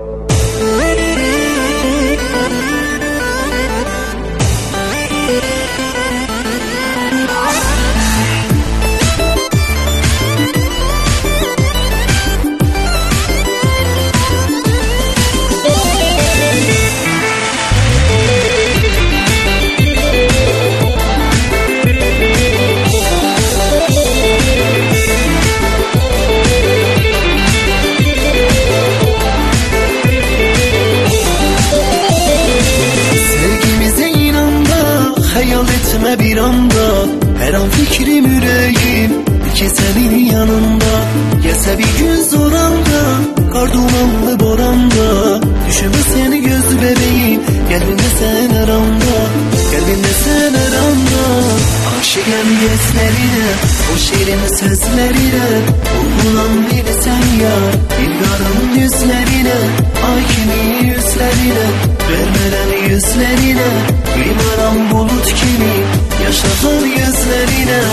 Hayal etme bir anda, her an fikrim yüreğim ki senin yanında. Gelse bir gün zor anda, kar dumanlı boranda, düşünme seni göz bebeğim, kalbimde sen her anda, kalbimde sen her anda. Aşığım gözlerine, o şirin sözlerine, vurgulan beni sen yar, dildarım yüzlerine, ay kimi yüzlerine, vermeden yüzlerine, limaram bulut kimi, yaşatır yüzlerine.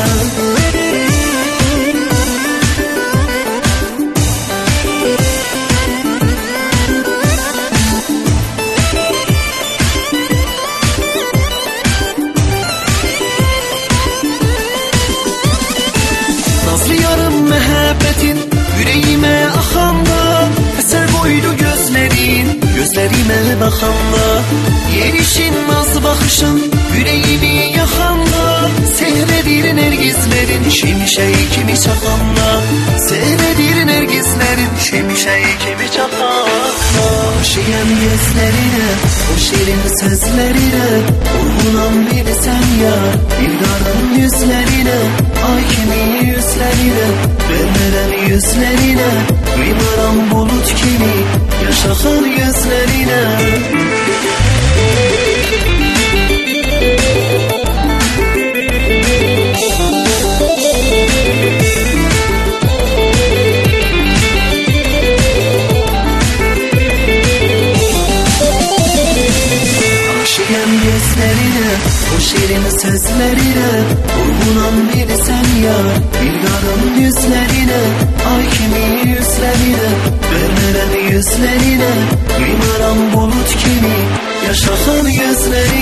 Nazlı yarım muhabbetin yüreğime akanda, eser koydu gözlerin gözlerime bakanda. Yerişin naz bakışın yüreğimi yakanda, sehredir nergizlerin şimşeği kimi çakanda, sehredir nergizlerin şimşeği kimi çakanda. Aşığım gözlerine, o şirin sözlerine, vurgulan beni sen yar, dildarım yüzlerine, ay kimi yüzlerine, vermeden yüzlerine, limaram bulut kimi, yaşatır gözlerine. Aşığım gözlerine, o şirin sözlerine, vurgulan beni sen yar, dildarım yüzlerine, ay kimi yüzlerine, vermeden yüzlerine, limaram bulut kimi, yaşatır gözlerine.